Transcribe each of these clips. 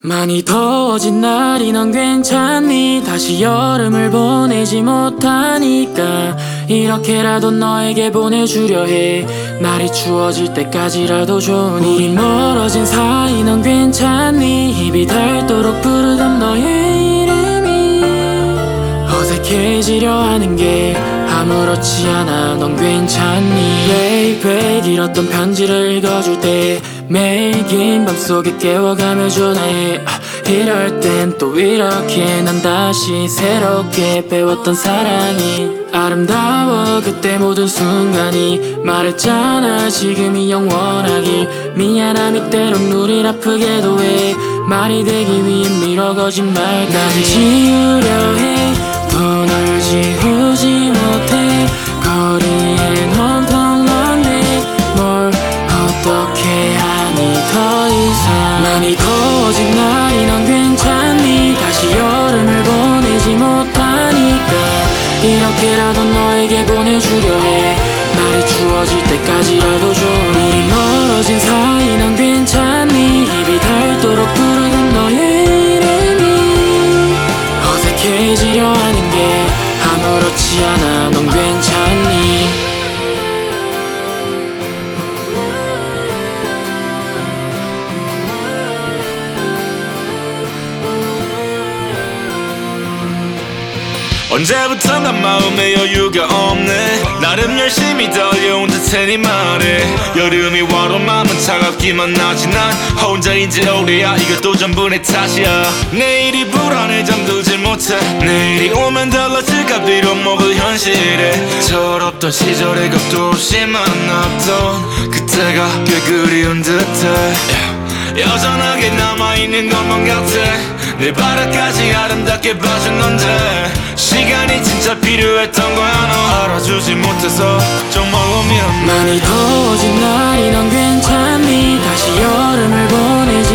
많이 더워진 날이 넌 괜찮니? 다시 여름을 보내지 못하니까 이렇게라도 너에게 보내주려 해. 날이 추워질 때까지라도 좋으니 우리 멀어진 사이 넌 괜찮니? 입이 닳도록 부르던 너의 이름이 어색해지려 하는 게 아무렇지 않아. 넌 괜찮니? baby 길었던 편지를 읽어줄 때 매일 긴 밤속에 깨워가며 전화해. 이럴 땐 또 이렇게 난 다시 새롭게 배웠던 사랑이 아름다워. 그때 모든 순간이 말했잖아 지금이 영원하길. 미안함이 때론 우릴 아프게도 해. 말이 되기 위해 밀어 거짓말 날 지우려 해. 또 널 지우지 못해. 거리엔 온통 넌데 뭘 어떻게 하니 더 이상. 많이 더워진 날이 넌 괜찮니? 다시 여름을 보내지 못하니까 이렇게라도 너에게 보내주려 해. 날이 추워질 때까지라도 좋으니 우리 멀어진 사이 넌 괜찮니? 입이 닳도록 부르던 너의 이름이 어색해지려 하는 게 아무렇지 않아. 넌 괜찮니? 언제부턴가 마음에 여유가 없네. 나름 열심히 달려온 듯해 네 말에 여름이 와도 마음은 차갑기만 하지. 난 혼자인지 오래야 이것도 전부 내 탓이야. 내일이 불안해 잠들질 못해. 내일이 오면 달라질까 빌어먹을 현실에 철없던 시절에 겁도 없이 만났던 그때가 꽤 그리운 듯해. 여전하게 남아있는 것만 같아. 내 바닥까지 아름답게 봐준 넌데 시간이 진짜 필요했던 거야. 너 알아주지 못해서 정말 미안. 많이 더워진 날이 넌 괜찮니? 다시 여름을 보내지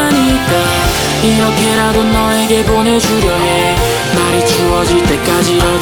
못하니까 이렇게라도 너에게 보내주려 해. 날이 추워질 때까지라도